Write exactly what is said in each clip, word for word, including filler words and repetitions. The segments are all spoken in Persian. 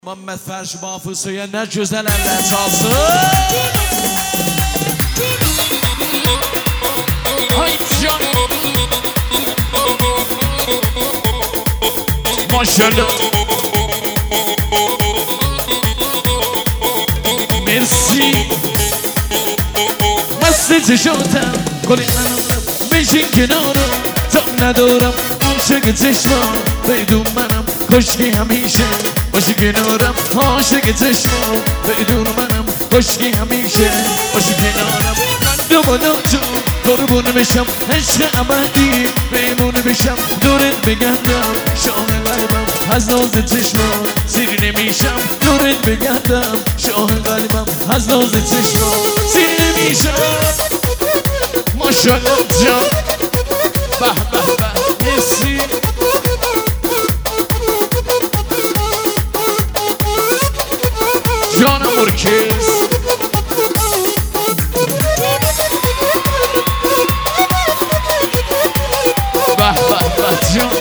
محمد فرش بافوسوی نه güzel eller çalsın. Haydi canım. Maşallah. Merci. مست چشاتم کلی منم بشین کنارم تا ندارم عاشق چشمام بدون منم کشکی همیشه باشی کنارم عاشق چشمام بدون منم کشکی همیشه باشی کنارم من بالا تو قربون بشم عشق ابدی بمون بشم دورت بگردم شاه قلبم از ناز چشمام سیر نمیشم دورت بگردم شاه قلبم از ناز چشمام سیر نمیشم ماشاءالله جان به به به مسی جانم مرکز به به به جان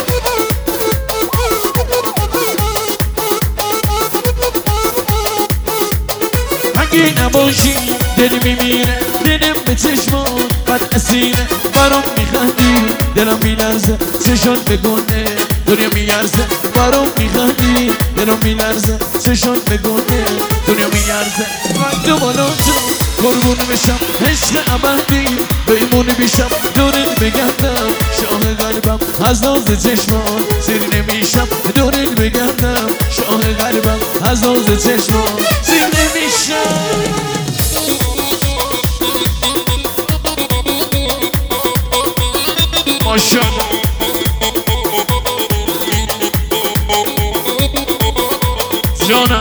اگه نباشی دل میمیره دلم به چشمان بد اسیره برام میخندی دلم میلرزه چشات بگونه دنیا میارزه برام میخندی دلم میلرزه چشات بگونه دنیا میارزه من دوباره تو قربون بشم عشق ابدی بمون بشم دورت بگردم شاه قلبم از ناز چشمان سیر نمیشم دورت بگردم شاه قلبم از ناز چشمان سیر نمیشم ماشاءالله جانم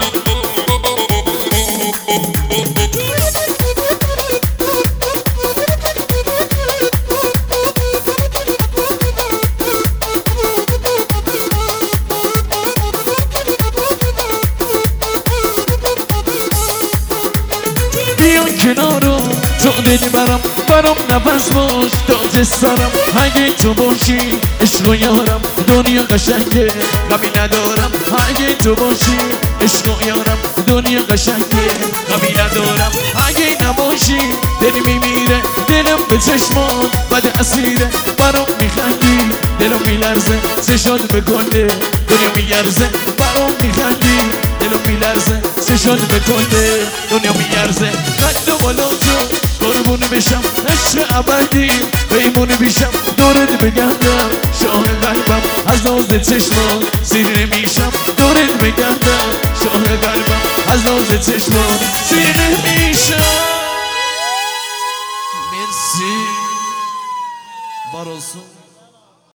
بیان کنارم تو دلی برام برام نفس باش تاج سرم اگه تو باشی عشق و یارم دنیا قشنگه غمی ندارم اگه تو باشی عشق و یارم دنیا قشنگه غمی ندارم اگه نباشی دلی میمیره دلم به چشمان بد اسیره برام میخندی دلم میلرزه چشات بکنه دنیا میارزه برام میخندی دلم میلرزه چشات بکنه دنیا میارزه قد بالا تو قربون بشم عشق ابدی پیمون بشم دورت بگردم شاه قلبم از ناز چشمان سیر نمیشم دورت بگردم شاه قلبم از ناز چشمان سیر نمیشم مرسی بارسون